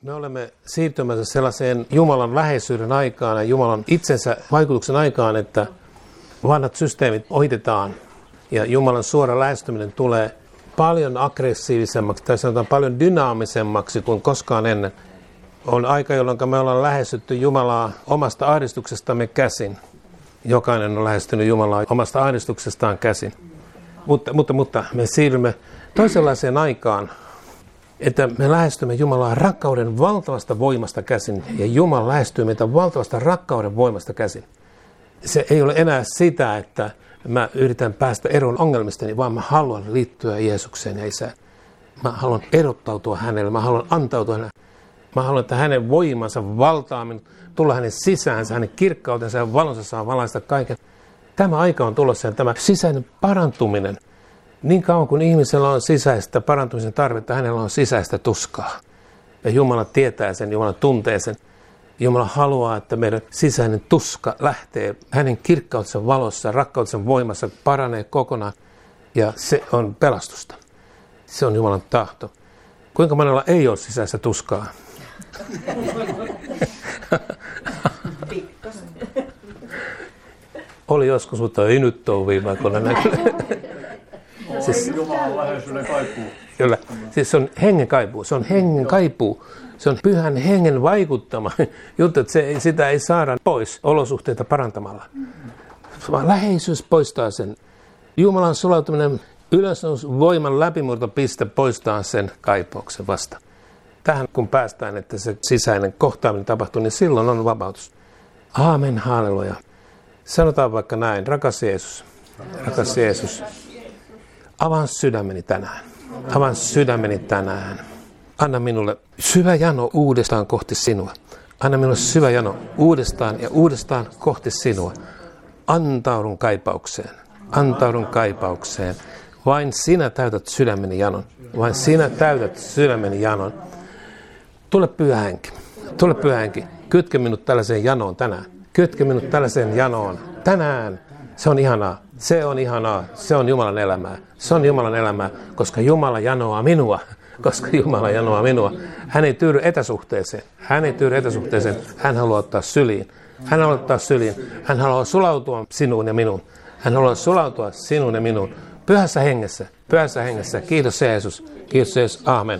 Me olemme siirtymässä sellaiseen Jumalan läheisyyden aikaan ja Jumalan itsensä vaikutuksen aikaan, että vanhat systeemit ohitetaan ja Jumalan suora lähestyminen tulee paljon aggressiivisemmaksi tai sanotaan paljon dynaamisemmaksi kuin koskaan ennen. On aika, jolloin me ollaan lähestytty Jumalaa omasta ahdistuksestamme käsin. Jokainen on lähestynyt Jumalaa omasta ahdistuksestaan käsin. Mutta me siirrymme toisenlaiseen aikaan, että me lähestymme Jumalaa rakkauden valtavasta voimasta käsin ja Jumala lähestyy meitä valtavasta rakkauden voimasta käsin. Se ei ole enää sitä, että mä yritän päästä eroon ongelmistani, vaan mä haluan liittyä Jeesukseen ja Isään. Mä haluan erottautua hänelle, mä haluan antautua hänelle. Mä haluan, että hänen voimansa valtaa minut, tulla hänen sisäänsä, hänen kirkkautensa ja valonsa saa valaista kaiken. Tämä aika on tulossa ja tämä sisäinen parantuminen. Niin kauan kuin ihmisellä on sisäistä parantumisen tarvetta, hänellä on sisäistä tuskaa. Ja Jumala tietää sen, Jumala tuntee sen. Jumala haluaa, että meidän sisäinen tuska lähtee hänen kirkkautensa valossa, rakkautensa voimassa, paranee kokonaan. Ja se on pelastusta. Se on Jumalan tahto. Kuinka monella ei ole sisäistä tuskaa? Oli joskus, mutta ei nyt ole viime aikoina. Siis, Jumalan läheisyyden kaipuu. Kyllä. Siis se on hengen kaipuu. Se on hengen kaipuu. Se on pyhän hengen vaikuttama juttu, että sitä ei saada pois olosuhteita parantamalla. Vaan läheisyys poistaa sen. Jumalan sulautuminen ylösnous voiman läpimurtopiste poistaa sen kaipauksen vasta. Tähän kun päästään, että se sisäinen kohtaaminen tapahtuu, niin silloin on vapautus. Aamen, halleluja. Sanotaan vaikka näin, rakas Jeesus, avaan sydämeni tänään. Avaan sydämeni tänään. Anna minulle syvä jano uudestaan kohti sinua. Anna minulle syvä jano uudestaan ja uudestaan kohti sinua. Antaudun kaipaukseen. Antaudun kaipaukseen. Vain sinä täytät sydämeni janon. Vain sinä täytät sydämeni janon. Tule Pyhä Henki. Tule Pyhä Henki. Kytke minut tällaiseen janoon tänään. Kytke minut tällaiseen janoon tänään. Se on ihanaa. Se on ihanaa. Se on Jumalan elämää. Se on Jumalan elämää, koska Jumala janoaa minua. Koska Jumala janoaa minua. Hän ei tyydy etäsuhteeseen. Hän ei tyydy etäsuhteeseen. Hän haluaa ottaa syliin. Hän haluaa ottaa syliin. Hän haluaa sulautua sinuun ja minuun. Hän haluaa sulautua sinuun ja minuun. Pyhässä hengessä. Pyhässä hengessä. Kiitos Jeesus. Kiitos Jeesus. Aamen.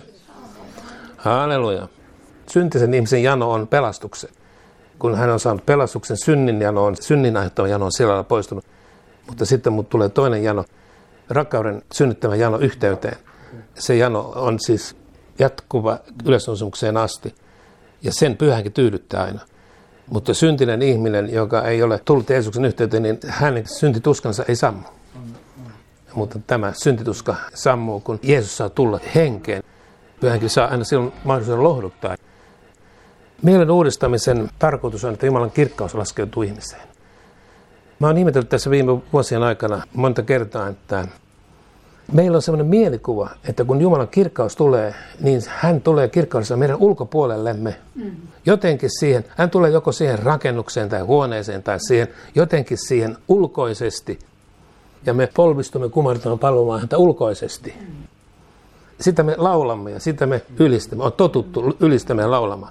Halleluja. Syntisen ihmisen jano on pelastuksen. Kun hän on saanut pelastuksen, synnin jano on, synnin aiheuttama jano on sillä lailla poistunut. Mutta sitten mut tulee toinen jano, rakkauden synnyttämä jano yhteyteen. Se jano on siis jatkuva ylösnousemukseen asti. Ja sen Pyhänkin tyydyttää aina. Mutta syntinen ihminen, joka ei ole tullut Jeesuksen yhteyteen, niin hänen syntituskansa ei sammu. Mutta tämä syntituska sammuu, kun Jeesus saa tulla henkeen. Pyhänkin saa aina silloin mahdollisuuden lohduttaa. Mielen uudistamisen tarkoitus on, että Jumalan kirkkaus laskeutuu ihmiseen. Mä oon ihmetellyt tässä viime vuosien aikana monta kertaa, että meillä on sellainen mielikuva, että kun Jumalan kirkkaus tulee, niin hän tulee kirkkaudessa meidän ulkopuolellemme. Jotenkin siihen, hän tulee joko siihen rakennukseen tai huoneeseen tai siihen, jotenkin siihen ulkoisesti. Ja me polvistumme, kumartamme palvomaan häntä ulkoisesti. Sitä me laulamme ja sitä me ylistämme. On totuttu ylistämään ja laulamaan.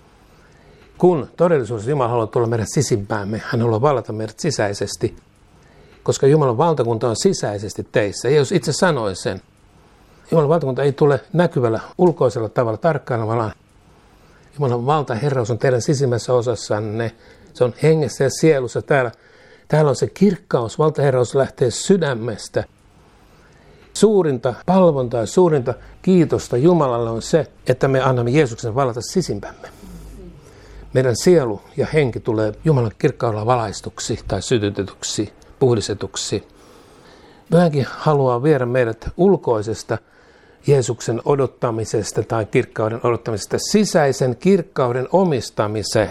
Kun todellisuudessa Jumala haluaa tulla meidän sisimpäämme, hän haluaa vallata meidät sisäisesti. Koska Jumalan valtakunta on sisäisesti teissä. Jeesus itse sanoi sen. Jumalan valtakunta ei tule näkyvällä ulkoisella tavalla tarkkailemalla. Jumalan valta, herraus on teidän sisimmässä osassanne. Se on hengessä ja sielussa täällä. Täällä on se kirkkaus, valtaherraus lähtee sydämestä. Suurinta palvontaa ja suurinta kiitosta Jumalalle on se, että me annamme Jeesuksen vallata sisimpämme. Meidän sielu ja henki tulee Jumalan kirkkaudella valaistuksi tai sytytetyksi, puhdistetuksi. Pyhänkin haluaa viedä meidät ulkoisesta Jeesuksen odottamisesta tai kirkkauden odottamisesta sisäisen kirkkauden omistamiseen.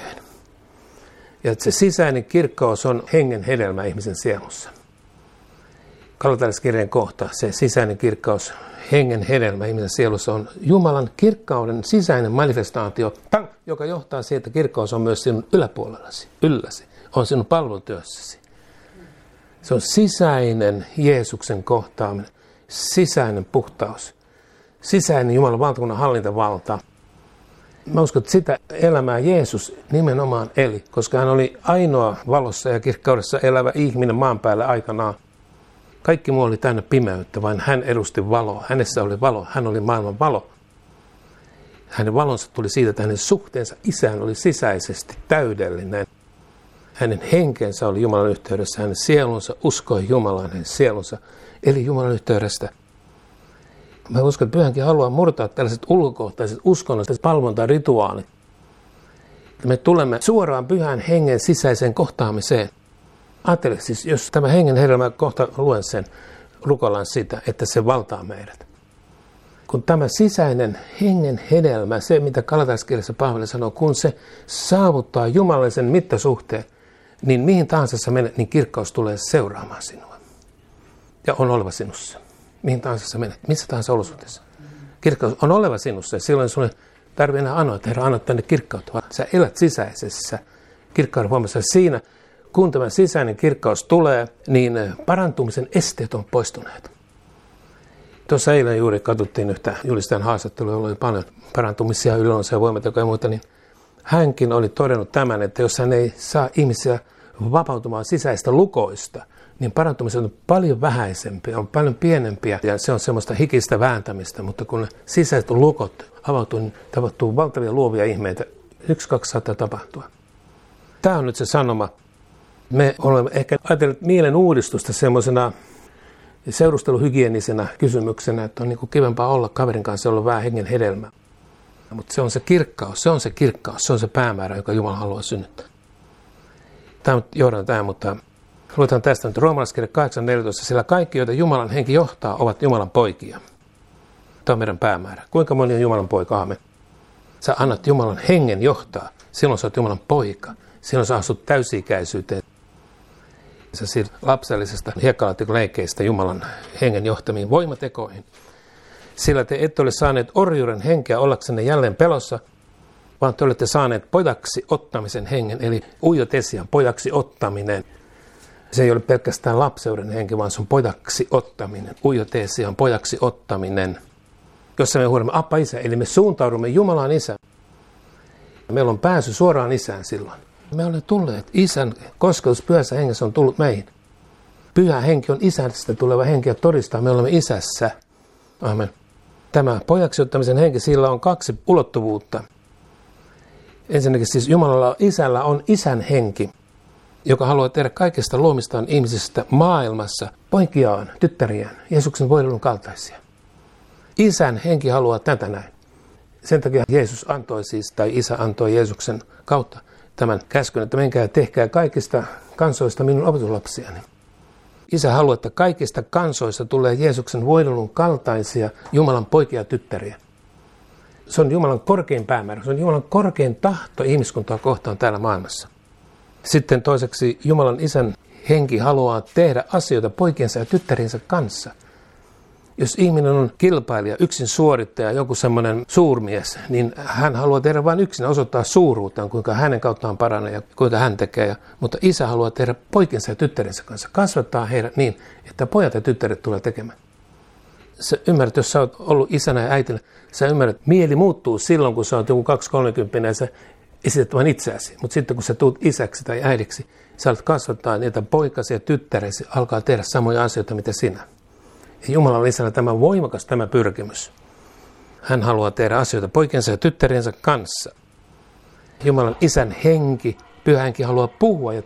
Ja se sisäinen kirkkaus on hengen hedelmä ihmisen sielussa. Galatalaiskirjeen kohta, se sisäinen kirkkaus, hengen hedelmä ihmisen sielussa on Jumalan kirkkauden sisäinen manifestaatio, joka johtaa siihen, että kirkkaus on myös sinun yläpuolellasi, ylläsi, on sinun palvelutyössäsi. Se on sisäinen Jeesuksen kohtaaminen, sisäinen puhtaus, sisäinen Jumalan valtakunnan hallintavalta. Mä uskon, että sitä elämää Jeesus nimenomaan eli, koska hän oli ainoa valossa ja kirkkaudessa elävä ihminen maan päällä aikanaan. Kaikki muu oli täynnä pimeyttä, vain hän edusti valoa. Hänessä oli valo, hän oli maailman valo. Hänen valonsa tuli siitä, että hänen suhteensa Isään oli sisäisesti täydellinen. Hänen henkensä oli Jumalan yhteydessä, hänen sielunsa uskoi Jumalaan, hänen sielunsa eli Jumalan yhteydestä. Mä uskon, että Pyhänkin haluaa murtaa tällaiset ulkokohtaiset uskonnolliset palvontarituaalit. Me tulemme suoraan Pyhän Hengen sisäiseen kohtaamiseen. Ajattele siis, jos tämä hengen hedelmä, kohta luen sen, rukoillaan sitä, että se valtaa meidät. Kun tämä sisäinen hengen hedelmä, se mitä Galataiskirjassa Paavali sanoo, kun se saavuttaa jumalallisen mittasuhteen, niin mihin tahansa sä menet, niin kirkkaus tulee seuraamaan sinua. Ja on oleva sinussa. Mihin tahansa sä menet, missä tahansa olosuhteessa. Kirkkaus on oleva sinussa ja silloin sun ei tarvitse enää anoa, että Herra, anna tänne kirkkautta, vaan sä elät sisäisessä kirkkauden voimassa. Siinä, kun tämä sisäinen kirkkaus tulee, niin parantumisen esteet on poistuneet. Tuossa eilen juuri katsottiin yhtä julistajan haastattelua, jolla oli paljon parantumisia, yliluonnollisia voimatekoja ja muuta, niin hänkin oli todennut tämän, että jos hän ei saa ihmisiä vapautumaan sisäistä lukoista, niin parantumisia on paljon vähäisempiä, on paljon pienempiä ja se on semmoista hikistä vääntämistä, mutta kun sisäiset lukot avautuu, niin tapahtuu valtavia luovia ihmeitä. 1-2 saattaa tapahtua. Tämä on nyt se sanoma. Me olemme ehkä ajatelleet mielen uudistusta semmoisena seurusteluhygieenisenä kysymyksenä, että on niin kuin kivempaa olla kaverin kanssa, olla vähän hengen hedelmää. Mutta se on se kirkkaus, se on se päämäärä, joka Jumala haluaa synnyttää. Tämä johdan tähän, mutta luetaan tästä nyt Roomalaiskirja 8:14, sillä kaikki, joita Jumalan henki johtaa, ovat Jumalan poikia. Tämä on meidän päämäärä. Kuinka moni on Jumalan poika? Aamen. Sä annat Jumalan hengen johtaa, silloin sä oot Jumalan poika. Silloin sä asut täysi-ikäisyyteen. Sä siirryt lapsellisesta hiekkalaatikkoleikkeistä Jumalan hengen johtamiin voimatekoihin. Sillä te ette ole saaneet orjuuden henkeä ollaksenne jälleen pelossa, vaan te olette saaneet pojaksi ottamisen hengen, eli uiotesian pojaksi ottaminen. Se ei ole pelkästään lapseuden henki, vaan se on pojaksi ottaminen. Uiotesian pojaksi ottaminen. Jossa me huudamme Appa Isä, eli me suuntaudumme Jumalaan Isä. Meillä on pääsy suoraan Isään silloin. Me olemme tulleet. Isän kosketus Pyhässä Hengessä on tullut meihin. Pyhä Henki on Isästä tuleva henki ja todistaa, me olemme Isässä. Amen. Tämä pojaksi ottamisen henki, sillä on 2 ulottuvuutta. Ensinnäkin siis Jumalalla Isällä on Isän henki, joka haluaa tehdä kaikesta luomistaan ihmisistä maailmassa poikiaan, tyttäriään, Jeesuksen voidelun kaltaisia. Isän henki haluaa tätä näin. Sen takia Jeesus antoi siis, tai Isä antoi Jeesuksen kautta tämän käskyn, että menkää ja tehkää kaikista kansoista minun opetuslapsiani. Isä haluaa, että kaikista kansoista tulee Jeesuksen voidelun kaltaisia Jumalan poikia ja tyttäriä. Se on Jumalan korkein päämäärä, se on Jumalan korkein tahto ihmiskuntaa kohtaan täällä maailmassa. Sitten toiseksi Jumalan Isän henki haluaa tehdä asioita poikiensa ja tyttäriensä kanssa. Jos ihminen on kilpailija, yksin suorittaja, joku semmoinen suurmies, niin hän haluaa tehdä vain yksin, osoittaa suuruuttaan, kuinka hänen kauttaan paranee ja kuinka hän tekee. Mutta isä haluaa tehdä poikensa ja tyttärensä kanssa, kasvattaa heidät niin, että pojat ja tyttäret tulee tekemään. Sä ymmärrät, jos sä oot ollut isänä ja äitinä, sä ymmärrät, että mieli muuttuu silloin, kun sä oot joku 2-30 ja sä esität vain itseäsi. Mutta sitten kun sä tuut isäksi tai äidiksi, sä alat kasvattaa niitä poikasi ja tyttäresi, alkaa tehdä samoja asioita, mitä sinä. Ja Jumalan isällä tämä voimakas tämä pyrkimys. Hän haluaa tehdä asioita poikensa ja tyttäriensä kanssa. Jumalan isän henki, pyhä henki haluaa puhua ja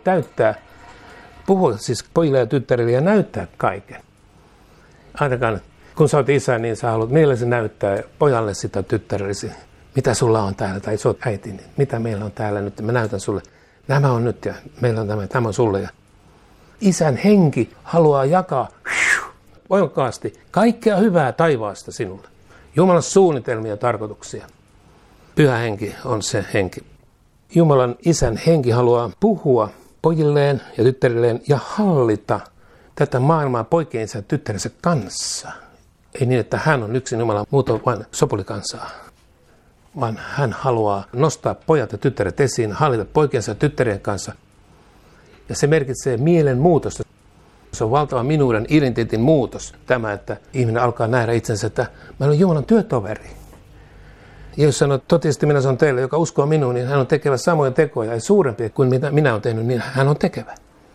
puhua siis pojille ja tyttärille ja näyttää kaiken. Ajatellaan, kun sä oot isä, niin sä haluat mielesi näyttää pojalle sitä tyttärellesi. Mitä sulla on täällä, tai sä oot äiti, niin mitä meillä on täällä nyt, mä näytän sulle. Nämä on nyt ja meillä on tämä on sulle. Ja isän henki haluaa jakaa voimakkaasti kaikkea hyvää taivaasta sinulle. Jumalan suunnitelmia ja tarkoituksia. Pyhä henki on se henki. Jumalan isän henki haluaa puhua pojilleen ja tyttärilleen ja hallita tätä maailmaa poikiensa ja tyttärensä kanssa. Ei niin, että hän on yksin Jumala, muut on vain sopulikansaa. Vaan hän haluaa nostaa pojat ja tyttäret esiin, hallita poikiensa ja tyttärien kanssa. Ja se merkitsee mielen muutosta. Se on valtava minuuden identiteetin muutos. Tämä, että ihminen alkaa nähdä itsensä, että mä olen Jumalan työtoveri. Jeesus sanoi, totisesti minä sanon teille, joka uskoo minuun, niin hän on tekevä samoja tekoja, ja suurempia kuin mitä minä olen tehnyt, niin hän on tekevä.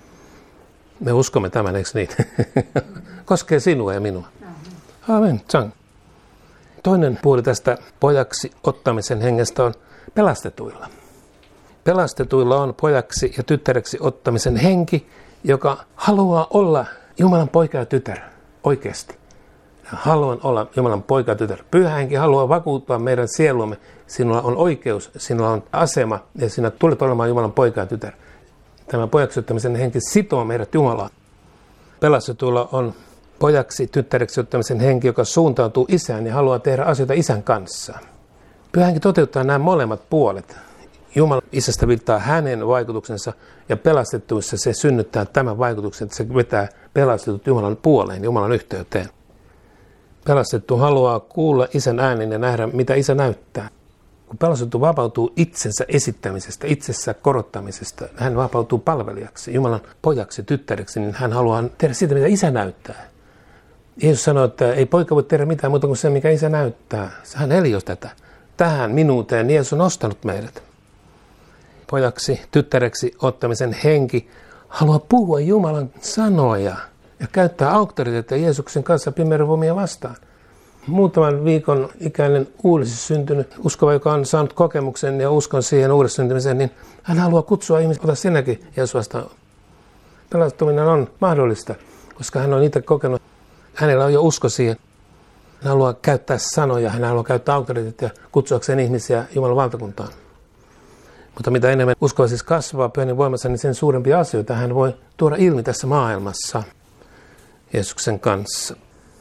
Me uskomme tämän, eikö niin? Koskee sinua ja minua. Amen. Tsang. Toinen puoli tästä pojaksi ottamisen hengestä on pelastetuilla. Pelastetuilla on pojaksi ja tyttäreksi ottamisen henki, joka haluaa olla Jumalan poika ja tytär oikeasti. Haluan olla Jumalan poika ja tytär. Pyhä henki haluaa vakuuttaa meidän sielumme. Sinulla on oikeus, sinulla on asema ja sinä tulet olemaan Jumalan poika ja tytär. Tämä pojaksi ottamisen henki sitoo meidät Jumalaan. Pelastetuilla on pojaksi, tyttäreksi ottamisen henki, joka suuntautuu isään ja haluaa tehdä asioita isän kanssa. Pyhä henki toteuttaa nämä molemmat puolet. Jumala isästä viittaa hänen vaikutuksensa ja pelastettuissa se synnyttää tämän vaikutuksen, että se vetää pelastetut Jumalan puoleen, Jumalan yhteyteen. Pelastettu haluaa kuulla isän äänen ja nähdä, mitä isä näyttää. Kun pelastettu vapautuu itsensä esittämisestä, itsensä korottamisesta, hän vapautuu palvelijaksi, Jumalan pojaksi, tyttäreksi, niin hän haluaa tehdä sitä, mitä isä näyttää. Jeesus sanoi, että ei poika voi tehdä mitään muuta kuin se, mikä isä näyttää. Hän eli tätä. Tähän minuuteen Jeesus on ostanut meidät. Pojaksi, tyttäreksi ottamisen henki haluaa puhua Jumalan sanoja ja käyttää auktoriteettia Jeesuksen kanssa pimeyden voimia vastaan. Muutaman viikon ikäinen uudesti syntynyt uskova, joka on saanut kokemuksen ja uskon siihen uudessa syntymiseen, niin hän haluaa kutsua ihmisiä, ota sinäkin Jeesus vastaan. Pelastuminen on mahdollista, koska hän on itse kokenut, hänellä on jo usko siihen. Hän haluaa käyttää sanoja, hän haluaa käyttää auktoriteettia kutsuakseen ihmisiä Jumalan valtakuntaan. Mutta mitä enemmän uskoa siis kasvaa pyhän voimassa, niin sen suurempia asioita hän voi tuoda ilmi tässä maailmassa Jeesuksen kanssa.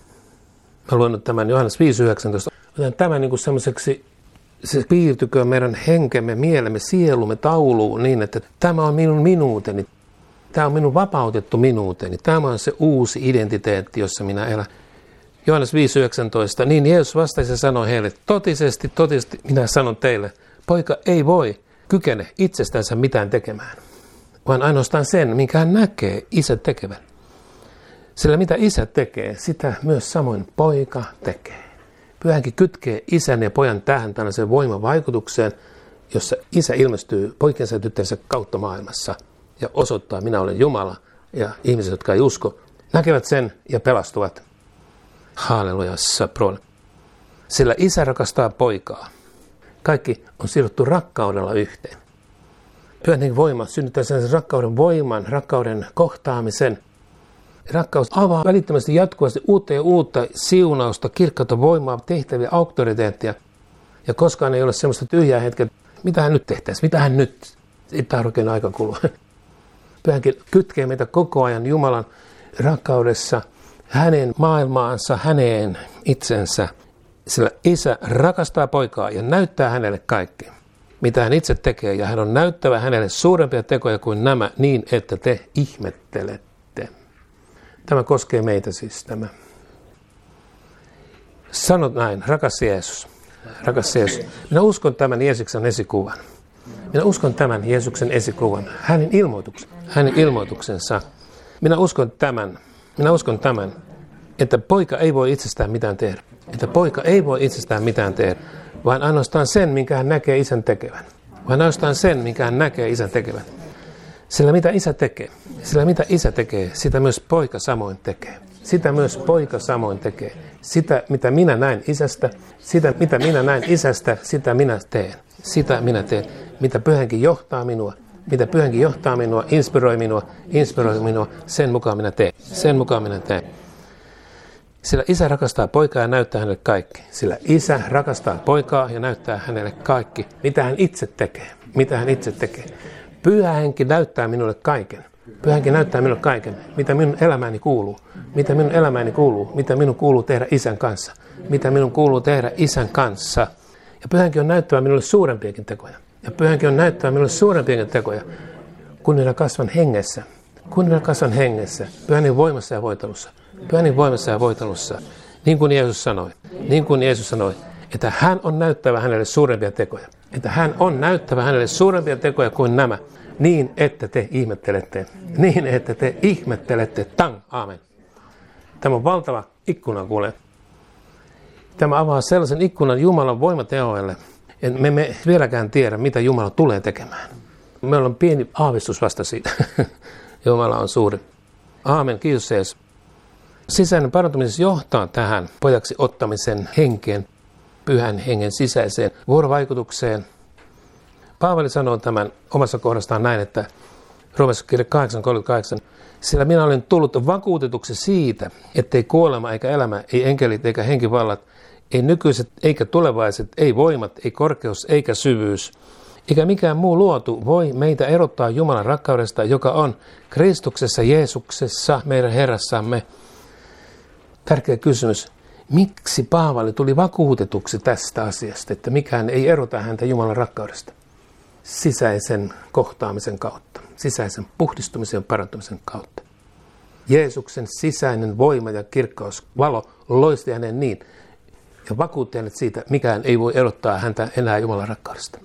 Mä luen nyt tämän Johannes 5.19. Otan tämän niin kuin semmoiseksi, se piirtyköön meidän henkemme, mielemme, sielumme tauluun niin, että tämä on minun minuuteni. Tämä on minun vapautettu minuuteni. Tämä on se uusi identiteetti, jossa minä elän. Johannes 5.19. Niin Jeesus vastasi ja sanoi heille, totisesti minä sanon teille, poika ei voi kykene itsestänsä mitään tekemään, vaan ainoastaan sen, minkä hän näkee isä tekevän. Sillä mitä isä tekee, sitä myös samoin poika tekee. Pyhä henki kytkee isän ja pojan tähän tällaiseen voimavaikutukseen, jossa isä ilmestyy poikensa ja tyttärensä kautta maailmassa ja osoittaa, minä olen Jumala, ja ihmiset, jotka ei usko, näkevät sen ja pelastuvat. Hallelujassa, pro. Sillä isä rakastaa poikaa. Kaikki on sidottu rakkaudella yhteen. Pyhän hengen voima synnyttää sen rakkauden voiman, rakkauden kohtaamisen. Rakkaus avaa välittömästi jatkuvasti uutta ja uutta siunausta, kirkkautta, voimaa, tehtäviä, auktoriteettia. Ja koskaan ei ole semmoista tyhjää hetkeä, mitä hän nyt tehtäisiin, mitä hän nyt, ei tarvitse aika kulua. Pyhänkin kytkee meitä koko ajan Jumalan rakkaudessa, hänen maailmaansa, häneen itsensä. Sillä isä rakastaa poikaa ja näyttää hänelle kaikki, mitä hän itse tekee. Ja hän on näyttävä hänelle suurempia tekoja kuin nämä, niin että te ihmettelette. Tämä koskee meitä siis tämä. Sanot näin, rakas Jeesus. Rakas Jeesus. Minä uskon tämän Jeesuksen esikuvan. Minä uskon tämän Jeesuksen esikuvan. Hänen ilmoituksensa. Minä uskon tämän, että poika ei voi itsestään mitään tehdä. Että poika ei voi itsestään mitään tehdä, vaan ainoastaan sen, minkä hän näkee isän tekevän. Vaan ainoastaan sen, minkä hän näkee isän tekevän. Sillä mitä isä tekee, sitä myös poika samoin tekee. Sitä myös poika samoin tekee. Sitä, mitä minä näen isästä, sitä minä teen. Sitä minä teen. Mitä Pyhä Henki johtaa minua, inspiroi minua, sen mukaan minä teen. Sillä isä rakastaa poikaa ja näyttää hänelle kaikki. Mitä hän itse tekee. Pyhä Henki näyttää minulle kaiken. Mitä minun elämääni kuuluu. Mitä minun kuuluu tehdä isän kanssa. Ja Pyhä Henki on näyttävä minulle suurempiakin tekoja. Kun minä kasvan hengessä. Pyhän Hengen voimassa ja voitelussa. Niin kuin Jeesus sanoi, että hän on näyttävä hänelle suurempia tekoja. Kuin nämä, niin että te ihmettelette. Tang, aamen. Tämä on valtava ikkuna, kuule. Tämä avaa sellaisen ikkunan Jumalan voimateoille, Me emme vieläkään tiedä, mitä Jumala tulee tekemään. Meillä on pieni aavistus vasta siitä. Jumala on suuri. Aamen, kiitos Jeesus. Sisäinen parantuminen johtaa tähän pojaksi ottamisen henkeen, pyhän hengen sisäiseen vuorovaikutukseen. Paavali sanoo tämän omassa kohdastaan näin, että Roomalaiskirja 8:38, sillä minä olen tullut vakuutetuksi siitä, ettei kuolema eikä elämä, ei enkelit eikä henkivallat, ei nykyiset eikä tulevaiset, ei voimat, ei korkeus eikä syvyys, eikä mikään muu luotu voi meitä erottaa Jumalan rakkaudesta, joka on Kristuksessa Jeesuksessa, meidän Herrassamme. Tärkeä kysymys. Miksi Paavali tuli vakuutetuksi tästä asiasta, että mikään ei erota häntä Jumalan rakkaudesta? Sisäisen kohtaamisen kautta, sisäisen puhdistumisen ja parantumisen kautta. Jeesuksen sisäinen voima ja kirkkaus, valo loisti hänen niin ja vakuutti hänet siitä, että mikään ei voi erottaa häntä enää Jumalan rakkaudesta.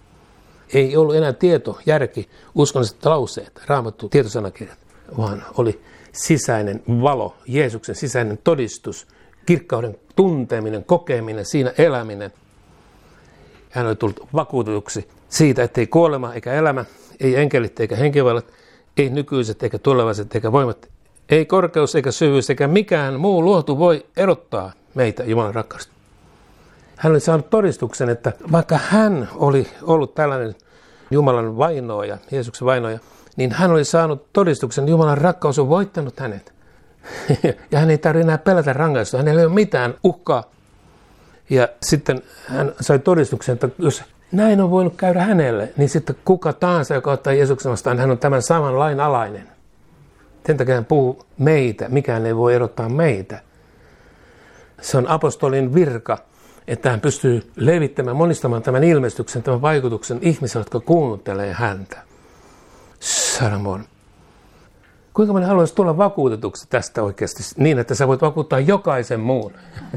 Ei ollut enää tieto, järki, uskonnolliset lauseet, Raamattu, tietosanakirjat, vaan oli sisäinen valo, Jeesuksen sisäinen todistus, kirkkauden tunteminen, kokeminen, siinä eläminen. Hän oli tullut vakuutetuksi siitä, ettei kuolema eikä elämä, ei enkelit eikä henkivallat, ei nykyiset eikä tulevaiset eikä voimat, ei korkeus eikä syvyys eikä mikään muu luotu voi erottaa meitä Jumalan rakkaudesta. Hän oli saanut todistuksen, että vaikka hän oli ollut tällainen Jumalan vainoja, Jeesuksen vainoja, niin hän oli saanut todistuksen, että Jumalan rakkaus on voittanut hänet. Ja hän ei tarvitse enää pelätä rangaistusta, hänellä ei ole mitään uhkaa. Ja sitten hän sai todistuksen, että jos näin on voinut käydä hänelle, niin sitten kuka tahansa, joka ottaa Jeesuksen vastaan, hän on tämän saman lain alainen. Sen takia hän puhuu meitä, mikään ei voi erottaa meitä. Se on apostolin virka, että hän pystyy levittämään, monistamaan tämän ilmestyksen, tämän vaikutuksen ihmisille, jotka kuuntelee häntä. Saramon. Kuinka moni haluaisi tulla vakuutetuksi tästä oikeasti niin, että sä voit vakuuttaa jokaisen muun?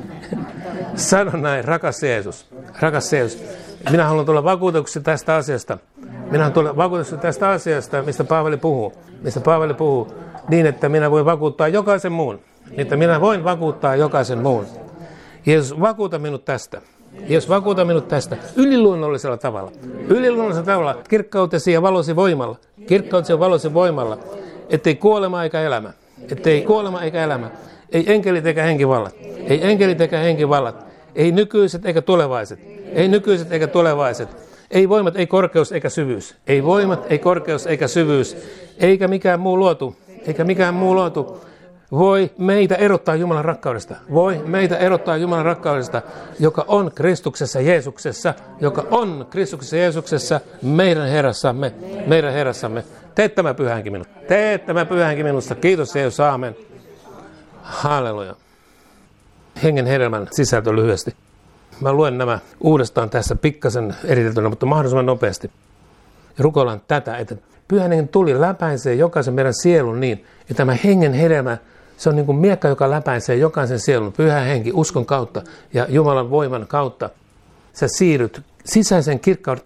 Sano näin, rakas Jeesus. Rakas Jeesus. Minä haluan tulla vakuutetuksi tästä asiasta. Minä haluan tulla vakuutetuksi tästä asiasta, mistä Paavali puhuu. Mistä Paavali puhuu niin, että minä voin vakuuttaa jokaisen muun. Niin, että minä voin vakuuttaa jokaisen muun. Jeesus, vakuuta minut tästä. Jeesus, vakuuta minut tästä yliluonnollisella tavalla. Yliluonnollisella tavalla kirkkautesi ja valosi voimalla. Kirkkautesi ja valosi voimalla. Ettei kuolema eikä elämä. Ettei kuolema eikä elämä. Ei enkelit eikä henkivallat. Ei enkelit eikä henkivallat. Ei nykyiset eikä tulevaiset. Ei nykyiset eikä tulevaiset. Ei voimat, ei korkeus eikä syvyys. Ei voimat, ei korkeus eikä syvyys. Eikä mikään muu luotu. Eikä mikään muu luotu voi meitä erottaa Jumalan rakkaudesta. Voi meitä erottaa Jumalan rakkaudesta, joka on Kristuksessa Jeesuksessa. Joka on Kristuksessa Jeesuksessa, meidän Herrassamme. Meidän Herrassamme. Teet tämä Pyhä Henki minusta. Teet tämä Pyhä Henki minusta. Kiitos Jeesus, aamen. Halleluja. Hengen hedelmän sisältö lyhyesti. Mä luen nämä uudestaan tässä pikkasen eriteltynä, mutta mahdollisimman nopeasti. Rukoilan tätä, että Pyhän Hengen tuli läpäisee jokaisen meidän sielun niin, että tämä hengen hedelmä, se on niin kuin miekka, joka läpäisee jokaisen sielun. Pyhä Henki uskon kautta ja Jumalan voiman kautta. Sä siirryt sisäisen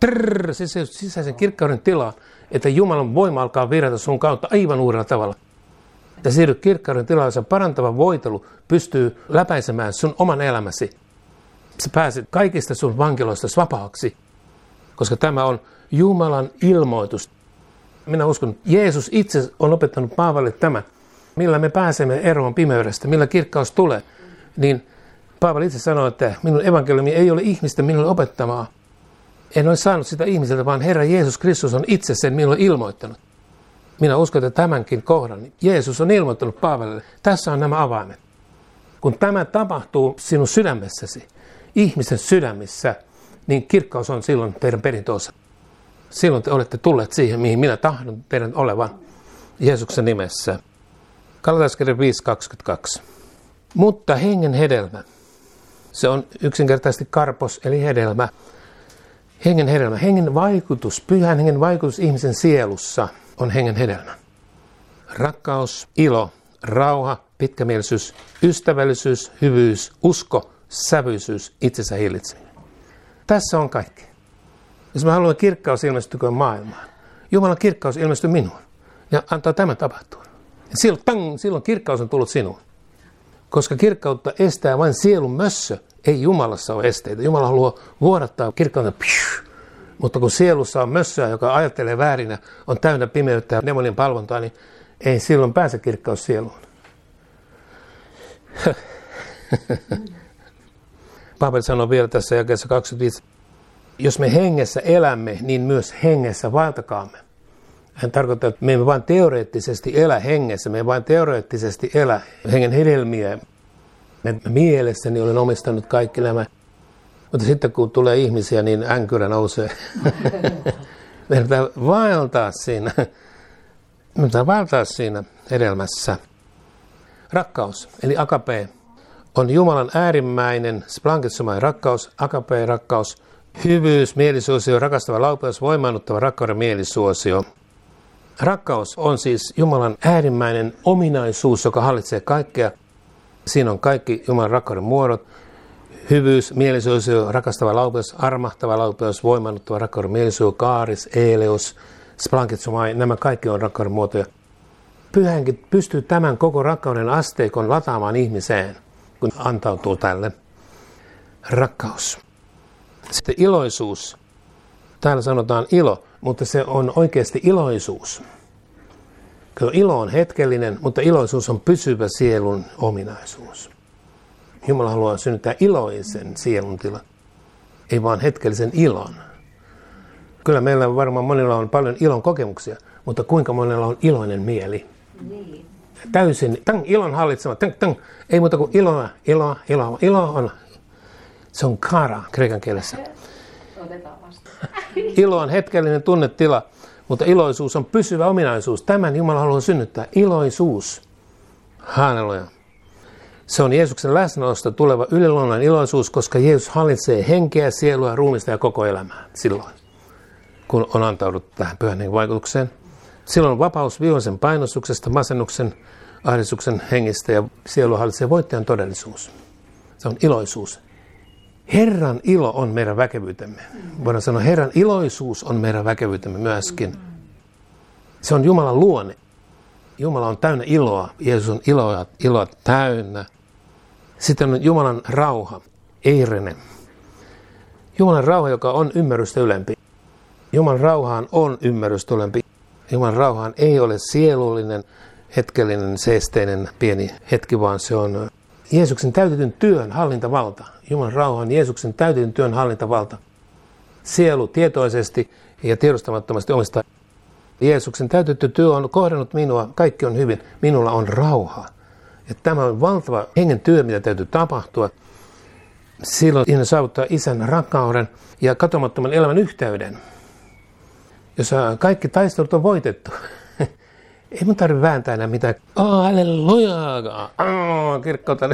kirkkauden tilaan, että Jumalan voima alkaa virrata sun kautta aivan uudella tavalla. Ja siirryt kirkkauden tilaan, jossa parantava voitelu pystyy läpäisemään sun oman elämäsi. Sä pääset kaikista sun vankiloista vapaaksi, koska tämä on Jumalan ilmoitus. Minä uskon, että Jeesus itse on opettanut Paavalille tämän, millä me pääsemme eroon pimeydestä, millä kirkkaus tulee. Niin Paavali itse sanoi, että minun evankeliumi ei ole ihmisten minulle opettamaa. En ole saanut sitä ihmiseltä, vaan Herra Jeesus Kristus on itse sen minulle ilmoittanut. Minä uskon, että tämänkin kohdan Jeesus on ilmoittanut Paavalille. Tässä on nämä avaimet. Kun tämä tapahtuu sinun sydämessäsi, ihmisen sydämissä, niin kirkkaus on silloin teidän perintöosa. Silloin te olette tulleet siihen, mihin minä tahdon teidän olevan Jeesuksen nimessä. Galataiskirja 5:22. Mutta hengen hedelmä, se on yksinkertaisesti karpos eli hedelmä. Hengen hedelmä, hengen vaikutus, pyhän hengen vaikutus ihmisen sielussa on hengen hedelmä. Rakkaus, ilo, rauha, pitkämielisyys, ystävällisyys, hyvyys, usko, sävyisyys, itsensä hillitseminen. Tässä on kaikki. Jos mä haluan kirkkaus ilmestyä maailmaan, Jumalan kirkkaus ilmestyy minuun ja antaa tämän tapahtua. Silloin kirkkaus on tullut sinuun. Koska kirkkautta estää vain sielun mössö, Ei Jumalassa ole esteitä. Jumala haluaa vuodattaa kirkkautta, mutta kun sielussa on mössöä, joka ajattelee väärin ja on täynnä pimeyttä ja demonien palvontaa, niin ei silloin pääse kirkkaus sieluun. Paavali sanoo vielä tässä jakeessa 25, jos me hengessä elämme, niin myös hengessä vaeltakaamme. Hän tarkoittaa, että me emme vain teoreettisesti elä hengessä, me emme vain teoreettisesti elä hengen hedelmiä. Mielessäni olen omistanut kaikki nämä, mutta sitten kun tulee ihmisiä, niin änkyrä nousee. Meidän pitää vaeltaa siinä hedelmässä. Rakkaus, eli agape, on Jumalan äärimmäinen splanketsomai rakkaus, agape-rakkaus, hyvyys, mielisuosio, rakastava laupeus, voimaannuttava rakkauden mielisuosio. Rakkaus on siis Jumalan äärimmäinen ominaisuus, joka hallitsee kaikkea. Siinä on kaikki Jumalan rakkauden muodot. Hyvyys, mielisuosio, rakastava laupeus, armahtava laupeus, voimaannuttava rakkauden mielisuosio, kaaris, eeleus, splanketsomai, nämä kaikki on rakkauden muotoja. Pyhä Henki pystyy tämän koko rakkauden asteikon lataamaan ihmiseen, kun antautuu tälle. Rakkaus. Sitten iloisuus. Täällä sanotaan ilo, mutta se on oikeasti iloisuus. Ilo on hetkellinen, mutta iloisuus on pysyvä sielun ominaisuus. Jumala haluaa synnyttää iloisen sielun tilan, ei vaan hetkellisen ilon. Kyllä meillä varmaan monilla on paljon ilon kokemuksia, mutta kuinka monella on iloinen mieli? Niin. Täysin, ilon hallitsema, ei muuta kuin iloa. Ilo on, se on kara kreikan kielessä. Otetaan vasta. Ilo on hetkellinen tunnetila, mutta iloisuus on pysyvä ominaisuus. Tämän Jumala haluaa synnyttää. Iloisuus. Halleluja. Se on Jeesuksen läsnäolosta tuleva yliluonnollinen iloisuus, koska Jeesus hallitsee henkeä, sielua, ruumista ja koko elämää silloin, kun on antauduttu tähän pyhän hengen vaikutukseen. Silloin on vapaus vihollisen painostuksesta, masennuksen, ahdistuksen hengistä ja sielua hallitsee voittajan todellisuus. Se on iloisuus. Herran ilo on meidän väkevyytemme. Voidaan sanoa, Herran iloisuus on meidän väkevyytemme myöskin. Se on Jumalan luonne. Jumala on täynnä iloa. Jeesus on iloa täynnä. Sitten on Jumalan rauha, eirene. Jumalan rauha, joka on ymmärrystä ylempi. Jumalan rauhaan on ymmärrystä ylempi. Jumalan rauhaan ei ole sielullinen, hetkellinen, seesteinen pieni hetki, vaan se on Jeesuksen täytetyn työn hallintavalta. Jumalan rauha on Jeesuksen täytetyn työn hallintavalta. Sielu tietoisesti ja tiedostamattomasti omistaa. Jeesuksen täytetty työ on kohdannut minua, kaikki on hyvin, minulla on rauha. Ja tämä on valtava hengen työ, mitä täytyy tapahtua. Silloin ihminen saavuttaa Isän rakkauden ja katomattoman elämän yhteyden. Jos kaikki taistelut on voitettu, ei mun tarvitse vääntää enää mitään. Halleluja! Kirkkautta.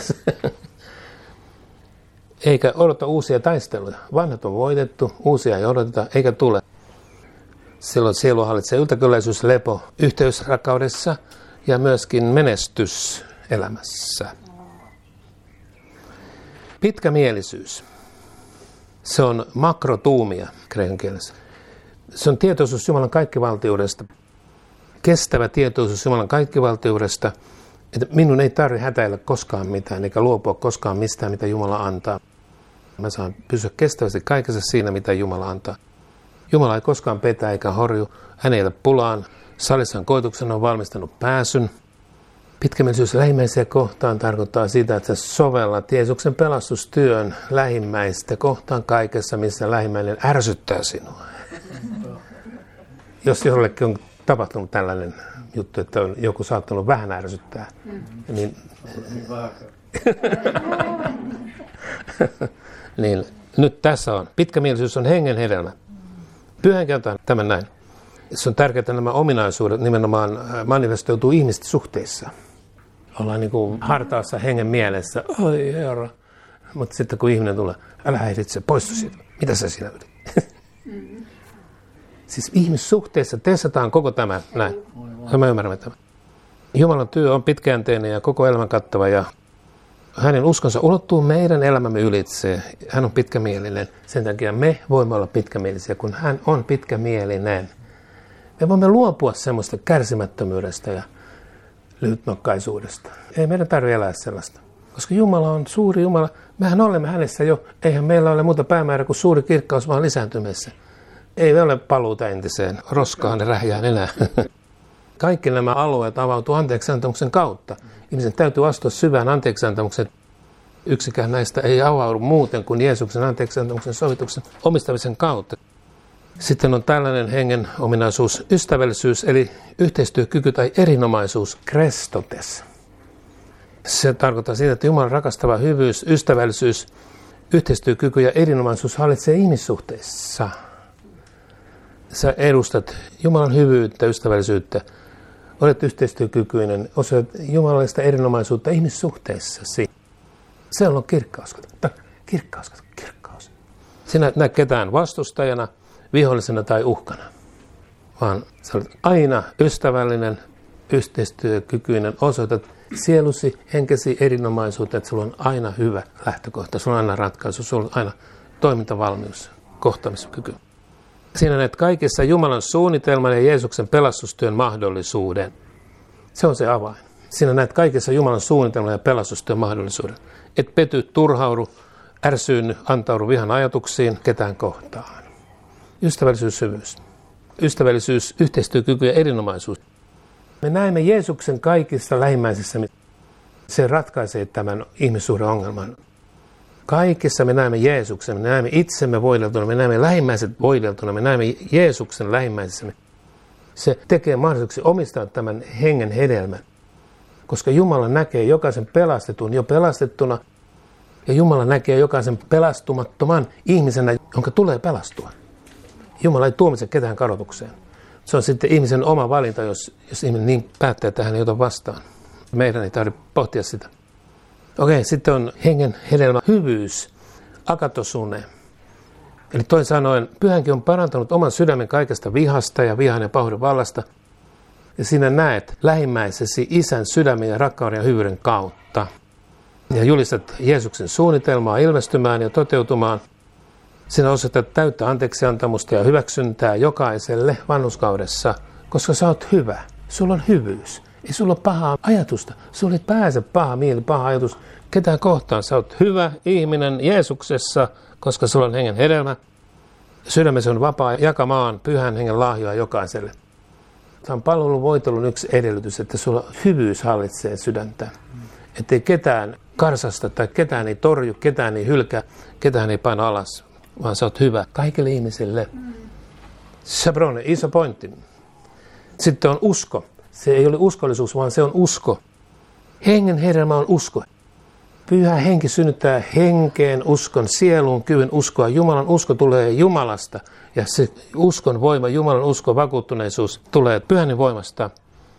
Eikä odota uusia taisteluja. Vanhat on voitettu, uusia ei odoteta, eikä tule. Silloin sielu hallitsee yltäkylläisyys, lepo, yhteys rakkaudessa ja myöskin menestys elämässä. Pitkämielisyys. Se on makrotuumia kreikan kielessä. Se on tietoisuus Jumalan kaikkivaltiudesta. Kestävä tietoisuus Jumalan kaikkivaltiudesta, että minun ei tarvitse hätäillä koskaan mitään, eikä luopua koskaan mistään, mitä Jumala antaa. Mä saan pysyä kestävästi kaikessa siinä, mitä Jumala antaa. Jumala ei koskaan petä eikä horju, hän ei ole pulaan. Salissaan koetuksen on valmistanut pääsyn. Pitkämielisyys lähimmäisiä kohtaan tarkoittaa sitä, että sä sovellat Jeesuksen pelastustyön lähimmäistä kohtaan kaikessa, missä lähimmäinen ärsyttää sinua. Jos jollekin on tapahtunut tällainen juttu, että on joku saattanut vähän ärsyttää, niin, niin nyt tässä on. Pitkämielisyys on hengen hedelmä. Pyhä Henki antaa tämän näin. Se on tärkeää, että nämä ominaisuudet nimenomaan manifestoituu ihmisten suhteissa. Ollaan niin kuin hartaassa hengen mielessä. Oi herra. Mutta sitten kun ihminen tulee, älä häiritse, poistu siitä. Mitä sä siinä yritit? Siis ihmissuhteissa testataan koko tämä näin. Mä ymmärrän tämän. Jumalan työ on pitkäjänteinen ja koko elämän kattava ja hänen uskonsa ulottuu meidän elämämme ylitse. Hän on pitkämielinen. Sen takia me voimme olla pitkämielisiä, kun hän on pitkämielinen. Me voimme luopua semmoista kärsimättömyydestä ja lyhytnokkaisuudesta. Ei meidän tarvitse elää sellaista, Koska Jumala on suuri Jumala. Mehän olemme hänessä jo. Eihän meillä ole muuta päämäärä kuin suuri kirkkaus vaan lisääntymässä. Ei me ole paluuta entiseen roskaan ja rähjään enää. Kaikki nämä alueet avautuu anteeksiantamuksen kautta. Ihmisen täytyy astua syvään anteeksiantamuksen. Yksikään näistä ei avaudu muuten kuin Jeesuksen anteeksiantamuksen sovituksen omistamisen kautta. Sitten on tällainen hengen ominaisuus, ystävällisyys, eli yhteistyökyky tai erinomaisuus, krestotes. Se tarkoittaa sitä, että Jumalan rakastava hyvyys, ystävällisyys, yhteistyökyky ja erinomaisuus hallitsee ihmissuhteissa. Sä edustat Jumalan hyvyyttä, ystävällisyyttä, olet yhteistyökykyinen, osoitat jumalallista erinomaisuutta ihmissuhteissasi. Se on kirkkaus. Kirkkaus. Sinä näet ketään vastustajana, vihollisena tai uhkana, vaan sä olet aina ystävällinen, yhteistyökykyinen, osoitat sielusi, henkesi erinomaisuutta, että sulla on aina hyvä lähtökohta, sulla on aina ratkaisu, sulla on aina toimintavalmius, kohtaamiskyky. Siinä näet kaikessa Jumalan suunnitelman ja Jeesuksen pelastustyön mahdollisuuden. Se on se avain. Siinä näet kaikessa Jumalan suunnitelman ja pelastustyön mahdollisuuden. Et pety, turhaudu, ärsyynny, antaudu vihan ajatuksiin ketään kohtaan. Ystävällisyys, hyvyys. Ystävällisyys, yhteistyökyky ja erinomaisuus. Me näemme Jeesuksen kaikissa lähimmäisissä. Se ratkaisee tämän ihmissuhdeongelman. Kaikissa me näemme Jeesuksen, me näemme itsemme voideltuna, me näemme lähimmäiset voideltuna, me näemme Jeesuksen lähimmäisissä. Se tekee mahdolliseksi omistaa tämän hengen hedelmän. Koska Jumala näkee jokaisen pelastetun jo pelastettuna, ja Jumala näkee jokaisen pelastumattoman ihmisenä, jonka tulee pelastua. Jumala ei tuomitse ketään kadotukseen. Se on sitten ihmisen oma valinta, jos ihminen niin päättää, että hän ei ota vastaan. Meidän ei tarvitse pohtia sitä. Okei, sitten on hengen hedelmä hyvyys, akatosune. Eli toisin sanoen, pyhänkin on parantanut oman sydämen kaikesta vihasta ja vihan ja pahuuden vallasta. Ja sinä näet lähimmäisesi Isän sydämen ja rakkauden ja hyvyyden kautta. Ja julistat Jeesuksen suunnitelmaa ilmestymään ja toteutumaan. Sinä osoitat täyttä anteeksiantamusta ja hyväksyntää jokaiselle vanhurskaudessa, koska sä oot hyvä. Sulla on hyvyys. Ei sulla ole pahaa ajatusta. Sulla ei pääse paha mieli, paha ajatus ketään kohtaan. Sä oot hyvä ihminen Jeesuksessa, koska sulla on hengen hedelmä. Sydämesi on vapaa jakamaan pyhän hengen lahjoa jokaiselle. Tämä on palvelun voitelun yksi edellytys, että sulla hyvyys hallitsee sydäntä. Ettei ketään karsasta tai ketään ei torju, ketään ei hylkää, ketään ei paina alas, vaan sä oot hyvä kaikille ihmisille. Sabrone, iso pointti. Sitten on usko. Se ei ole uskollisuus, vaan se on usko. Hengen hedelmä on usko. Pyhä henki synnyttää henkeen uskon, sieluun kyvyn uskoa. Jumalan usko tulee Jumalasta. Ja se uskon voima, Jumalan usko, vakuuttuneisuus tulee pyhän voimasta.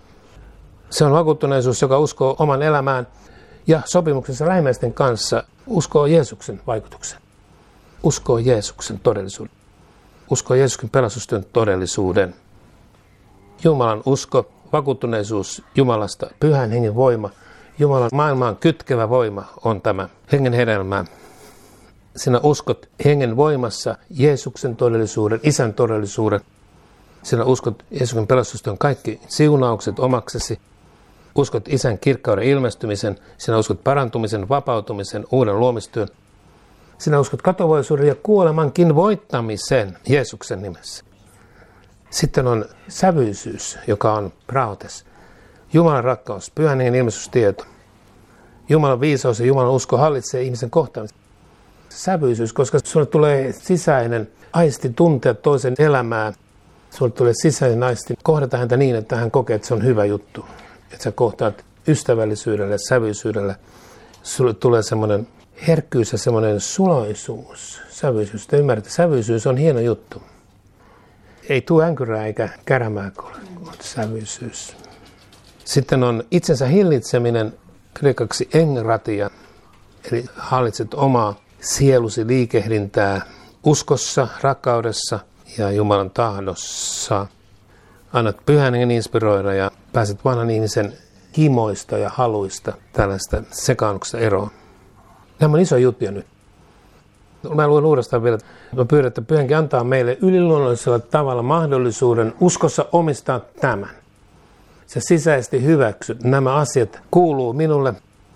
Se on vakuuttuneisuus, joka uskoo oman elämään ja sopimuksessa lähimmäisten kanssa uskoo Jeesuksen vaikutuksen. Uskoo Jeesuksen todellisuuden. Uskoo Jeesuksen pelastustyön todellisuuden. Jumalan usko, vakuuttuneisuus Jumalasta, pyhän hengen voima, Jumalan maailmaan kytkevä voima on tämä hengen hedelmä. Sinä uskot hengen voimassa Jeesuksen todellisuuden, Isän todellisuuden. Sinä uskot Jeesuksen pelastustyön kaikki siunaukset omaksesi. Uskot Isän kirkkauden ilmestymisen, sinä uskot parantumisen, vapautumisen, uuden luomistyön. Sinä uskot katoavaisuuden ja kuolemankin voittamisen Jeesuksen nimessä. Sitten on sävyisyys, joka on praotes. Jumalan rakkaus, pyhän hengen ilmestystieto. Jumalan viisaus ja Jumalan usko hallitsee ihmisen kohtaamista. Sävyisyys, koska sulle tulee sisäinen aisti tuntea toisen elämää. Sulle tulee sisäinen aisti kohdata häntä niin, että hän kokee, että se on hyvä juttu. Että sä kohtaat ystävällisyydelle, sävyisyydelle. Sulle tulee semmoinen herkkyys ja semmoinen suloisuus. Sävyisyys. Te ymmärrätte, sävyisyys on hieno juttu. Ei tule änkyrää eikä kärämää, kun on sävyisyys. Sitten on itsensä hillitseminen, kreikaksi engratia, eli hallitset omaa sielusi liikehdintää uskossa, rakkaudessa ja Jumalan tahdossa. Annat pyhän hengen inspiroida ja pääset vanhan ihmisen himoista ja haluista tällaista sekaannuksesta eroon. Nämä on iso juttuja nyt. Mä luen uudestaan vielä, mä pyydän, että pyhänkin antaa meille yliluonnollisella tavalla mahdollisuuden uskossa omistaa tämän. Sä sisäisesti hyväksyt, nämä asiat kuuluu minulle.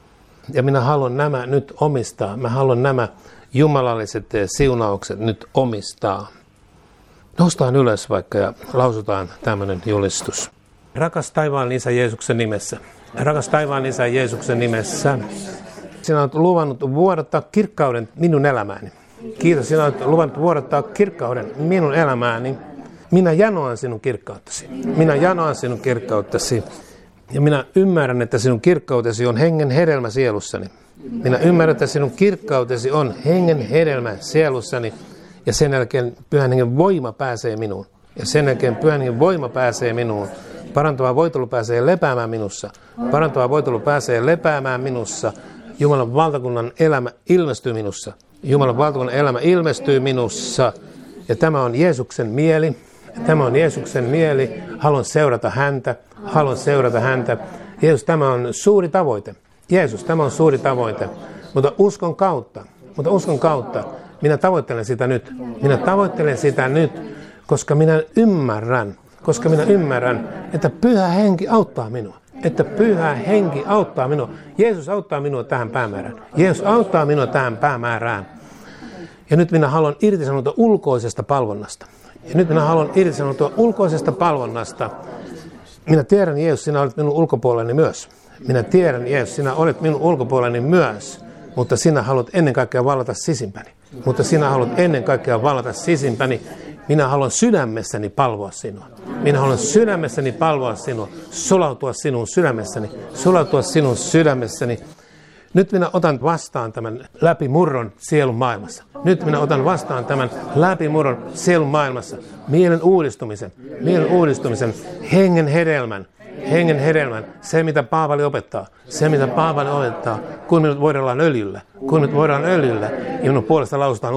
Ja minä haluan nämä nyt omistaa. Mä haluan nämä jumalalliset siunaukset nyt omistaa. Noustaan ylös vaikka ja lausutaan tämmöinen julistus. Rakas taivaan Isä Jeesuksen nimessä. Rakas taivaan Isä Jeesuksen nimessä. Sinä olet luvannut vuodattaa kirkkauden minun elämääni. Kiitos, sinä olet luvannut vuodattaa kirkkauden minun elämääni. Minä janoan sinun kirkkauttasi. Minä janoan sinun kirkkauttasi. Ja minä ymmärrän, että sinun kirkkautesi on hengen hedelmä sielussani. Minä ymmärrän, että sinun kirkkautesi on hengen hedelmä sielussani. Ja sen jälkeen Pyhän Hengen voima pääsee minuun. Ja sen jälkeen Pyhän Hengen voima pääsee minuun. Parantava voitelu pääsee lepäämään minussa. Parantava voitelu pääsee lepäämään minussa. Jumalan valtakunnan elämä ilmestyy minussa. Jumalan valtakunnan elämä ilmestyy minussa. Ja tämä on Jeesuksen mieli. Tämä on Jeesuksen mieli. Haluan seurata häntä. Haluan seurata häntä. Jeesus, tämä on suuri tavoite. Jeesus, tämä on suuri tavoite. Mutta uskon kautta. Minä tavoittelen sitä nyt. Minä tavoittelen sitä nyt, koska minä ymmärrän, että Pyhä Henki auttaa minua. Että Pyhä Henki auttaa minua. Jeesus auttaa minua tähän päämäärään. Jeesus auttaa minua tähän päämäärään. Ja nyt minä haluan irtisanoutua ulkoisesta palvonnasta. Minä tiedän, Jeesus, sinä olet minun ulkopuolellani myös. Mutta sinä haluat ennen kaikkea vallata sisimpäni. Minä haluan sydämessäni palvoa sinua. Sulautua sinun sydämessäni. Nyt minä otan vastaan tämän läpimurron sielun maailmassa. Mielen uudistumisen, hengen hedelmän, se mitä Paavali opettaa, kun minut voidellaan öljyllä, ja minun puolesta lausutaan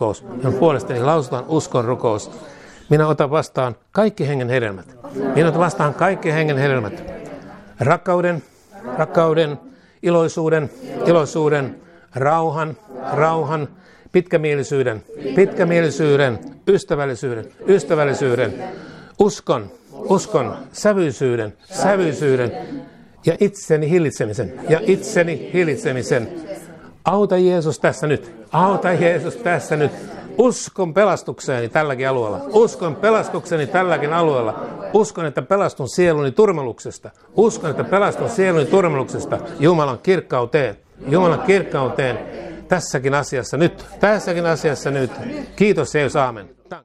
uskon rukous. Minä otan vastaan kaikki hengen hedelmät. Rakkauden, iloisuuden, rauhan, pitkämielisyyden, ystävällisyyden, uskon, sävyisyyden ja itseni hillitsemisen. Auta Jeesus tässä nyt. Uskon pelastukseni tälläkin alueella. Uskon, että pelastun sieluni turmeluksesta. Jumalan kirkkauteen. Tässäkin asiassa nyt. Kiitos Jeesus, aamen.